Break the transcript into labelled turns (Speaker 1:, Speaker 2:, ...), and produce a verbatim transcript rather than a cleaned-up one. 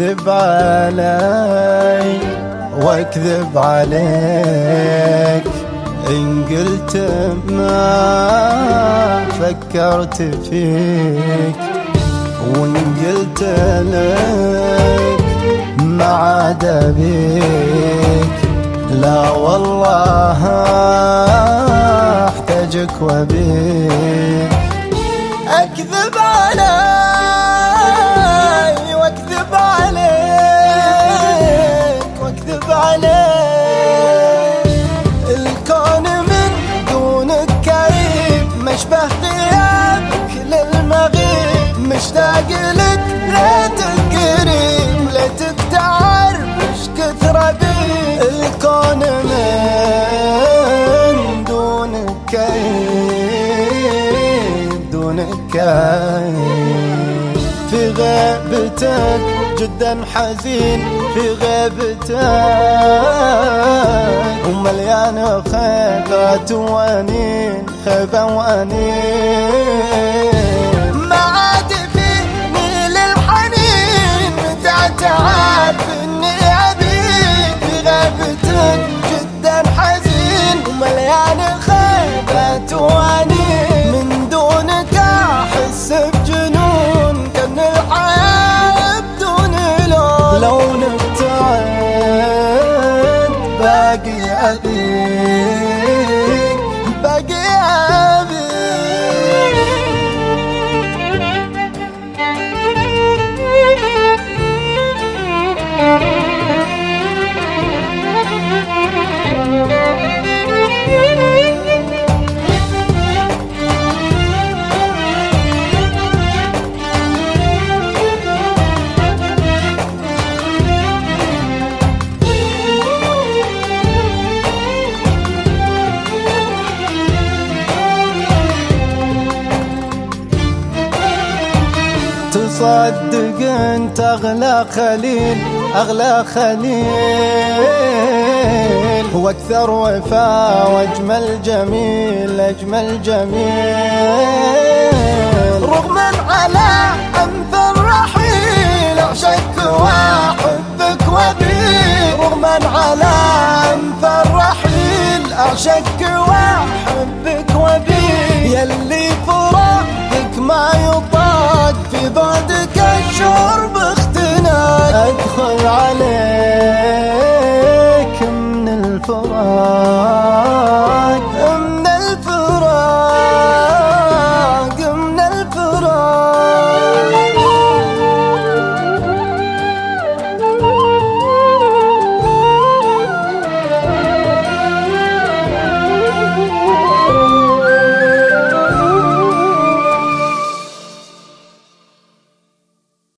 Speaker 1: تكذب علي واكذب عليك، إن قلت ما فكرت فيك، وإن قلت لك ما عاد بيك. لا والله احتاجك وبيك. اكذب علي واكذب عليك واكذب عليك، الكون من دونك كئيب، مشبه غيابك للمغيب، مشتاق لك ليتك قريب، ليتك تعرف ايش كثر بيك. الكون من دونك كئيب، دونك كئيب، في غيبتك جدا حزين، في غيبتك ومليان خيبات وانين، خيبة وانين. ما عاد فيني للحنين، متى تعرف اني ابيك، في غيبتك جدا حزين ومليان خيبات وانين. من دونك احس بجنون، كان الحياة بدون لون، لو نبتعد باقي أبيك، باقي أبيك. تصدق انت اغلى خليل، اغلى خليل، واكثر وفاء واجمل جميل، اجمل جميل. رغما على انف الرحيل اعشقك واحبك وبيك، رغما على انف الرحيل اعشقك واحبك وبيك. يلي فراقك ما يطاق، في بعدك الشرب اختناق، ادخل عليك من الفراق